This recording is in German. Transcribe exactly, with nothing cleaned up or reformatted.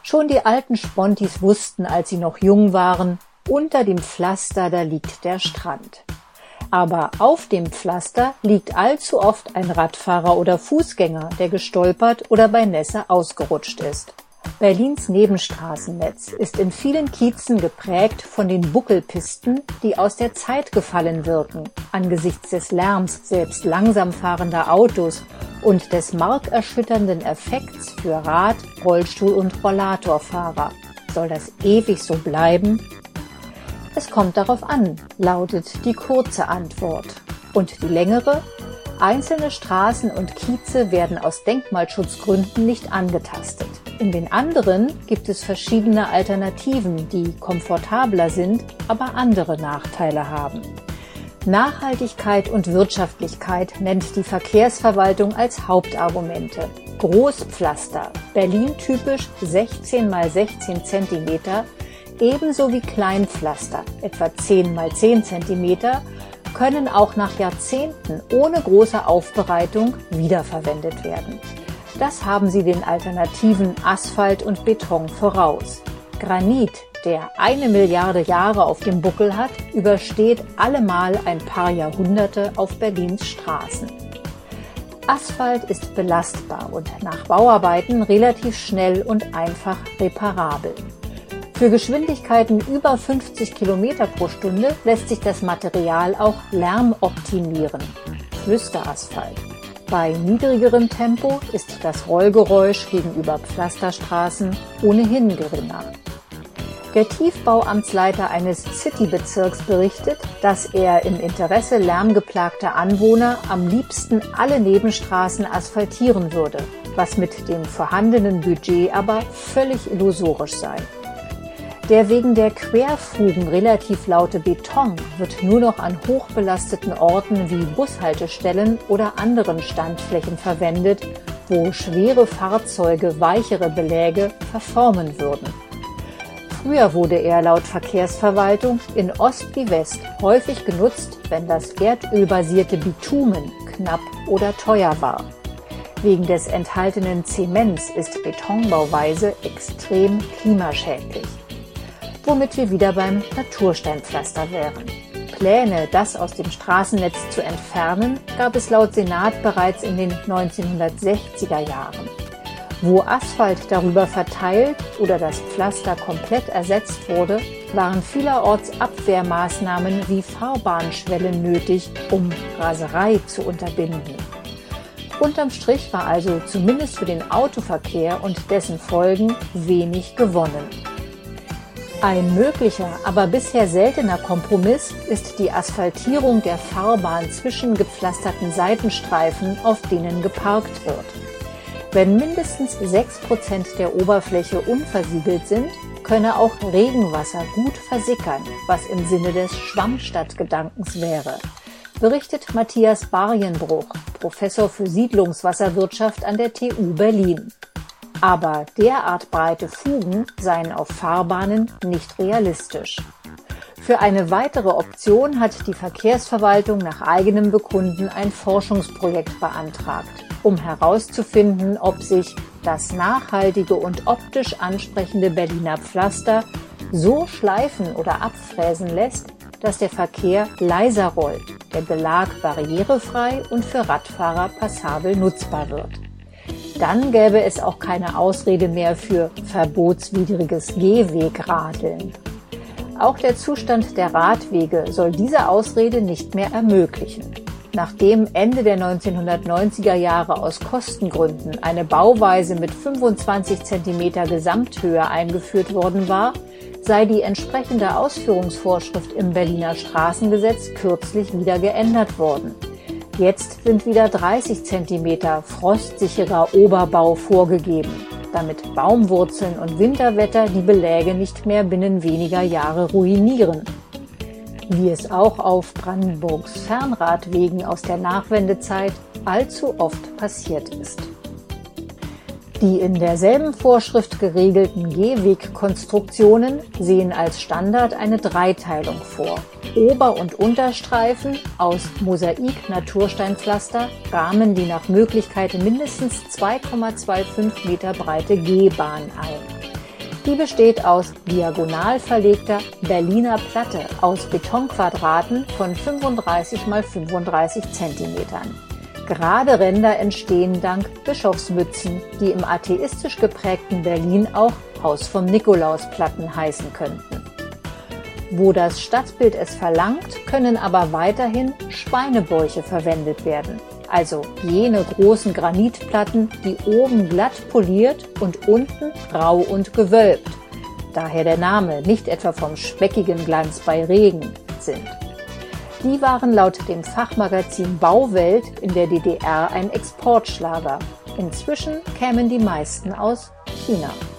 Schon die alten Spontis wussten, als sie noch jung waren, unter dem Pflaster, da liegt der Strand. Aber auf dem Pflaster liegt allzu oft ein Radfahrer oder Fußgänger, der gestolpert oder bei Nässe ausgerutscht ist. Berlins Nebenstraßennetz ist in vielen Kiezen geprägt von den Buckelpisten, die aus der Zeit gefallen wirken, angesichts des Lärms selbst langsam fahrender Autos und des markerschütternden Effekts für Rad-, Rollstuhl- und Rollatorfahrer. Soll das ewig so bleiben? Es kommt darauf an, lautet die kurze Antwort. Und die längere? Einzelne Straßen und Kieze werden aus Denkmalschutzgründen nicht angetastet. In den anderen gibt es verschiedene Alternativen, die komfortabler sind, aber andere Nachteile haben. Nachhaltigkeit und Wirtschaftlichkeit nennt die Verkehrsverwaltung als Hauptargumente. Großpflaster, Berlin-typisch sechzehn mal sechzehn Zentimeter, ebenso wie Kleinpflaster, etwa zehn mal zehn Zentimeter, können auch nach Jahrzehnten ohne große Aufbereitung wiederverwendet werden. Das haben sie den alternativen Asphalt und Beton voraus. Granit, der eine Milliarde Jahre auf dem Buckel hat, übersteht allemal ein paar Jahrhunderte auf Berlins Straßen. Asphalt ist belastbar und nach Bauarbeiten relativ schnell und einfach reparabel. Für Geschwindigkeiten über fünfzig Kilometer pro Stunde lässt sich das Material auch lärmoptimieren, Flüsterasphalt. Bei niedrigerem Tempo ist das Rollgeräusch gegenüber Pflasterstraßen ohnehin geringer. Der Tiefbauamtsleiter eines Citybezirks berichtet, dass er im Interesse lärmgeplagter Anwohner am liebsten alle Nebenstraßen asphaltieren würde, was mit dem vorhandenen Budget aber völlig illusorisch sei. Der wegen der Querfugen relativ laute Beton wird nur noch an hochbelasteten Orten wie Bushaltestellen oder anderen Standflächen verwendet, wo schwere Fahrzeuge weichere Beläge verformen würden. Früher wurde er laut Verkehrsverwaltung in Ost wie West häufig genutzt, wenn das erdölbasierte Bitumen knapp oder teuer war. Wegen des enthaltenen Zements ist Betonbauweise extrem klimaschädlich. Womit wir wieder beim Natursteinpflaster wären. Pläne, das aus dem Straßennetz zu entfernen, gab es laut Senat bereits in den neunzehnhundertsechziger Jahren. Wo Asphalt darüber verteilt oder das Pflaster komplett ersetzt wurde, waren vielerorts Abwehrmaßnahmen wie Fahrbahnschwellen nötig, um Raserei zu unterbinden. Unterm Strich war also zumindest für den Autoverkehr und dessen Folgen wenig gewonnen. Ein möglicher, aber bisher seltener Kompromiss ist die Asphaltierung der Fahrbahn zwischen gepflasterten Seitenstreifen, auf denen geparkt wird. Wenn mindestens sechs Prozent der Oberfläche unversiegelt sind, könne auch Regenwasser gut versickern, was im Sinne des Schwammstadtgedankens wäre, berichtet Matthias Barjenbruch, Professor für Siedlungswasserwirtschaft an der T U Berlin. Aber derart breite Fugen seien auf Fahrbahnen nicht realistisch. Für eine weitere Option hat die Verkehrsverwaltung nach eigenem Bekunden ein Forschungsprojekt beantragt, um herauszufinden, ob sich das nachhaltige und optisch ansprechende Berliner Pflaster so schleifen oder abfräsen lässt, dass der Verkehr leiser rollt, der Belag barrierefrei und für Radfahrer passabel nutzbar wird. Dann gäbe es auch keine Ausrede mehr für verbotswidriges Gehwegradeln. Auch der Zustand der Radwege soll diese Ausrede nicht mehr ermöglichen. Nachdem Ende der neunzehnhundertneunziger Jahre aus Kostengründen eine Bauweise mit fünfundzwanzig Zentimeter Gesamthöhe eingeführt worden war, sei die entsprechende Ausführungsvorschrift im Berliner Straßengesetz kürzlich wieder geändert worden. Jetzt sind wieder dreißig Zentimeter frostsicherer Oberbau vorgegeben, damit Baumwurzeln und Winterwetter die Beläge nicht mehr binnen weniger Jahre ruinieren. Wie es auch auf Brandenburgs Fernradwegen aus der Nachwendezeit allzu oft passiert ist. Die in derselben Vorschrift geregelten Gehwegkonstruktionen sehen als Standard eine Dreiteilung vor. Ober- und Unterstreifen aus Mosaik-Natursteinpflaster rahmen die nach Möglichkeit mindestens zwei Komma fünfundzwanzig Meter breite Gehbahn ein. Die besteht aus diagonal verlegter Berliner Platte aus Betonquadraten von fünfunddreißig mal fünfunddreißig Zentimetern. Gerade Ränder entstehen dank Bischofsmützen, die im atheistisch geprägten Berlin auch Haus vom Nikolaus-Platten heißen könnten. Wo das Stadtbild es verlangt, können aber weiterhin Schweinebäuche verwendet werden. Also jene großen Granitplatten, die oben glatt poliert und unten rau und gewölbt, daher der Name, nicht etwa vom speckigen Glanz bei Regen, sind. Die waren laut dem Fachmagazin Bauwelt in der D D R ein Exportschlager. Inzwischen kämen die meisten aus China.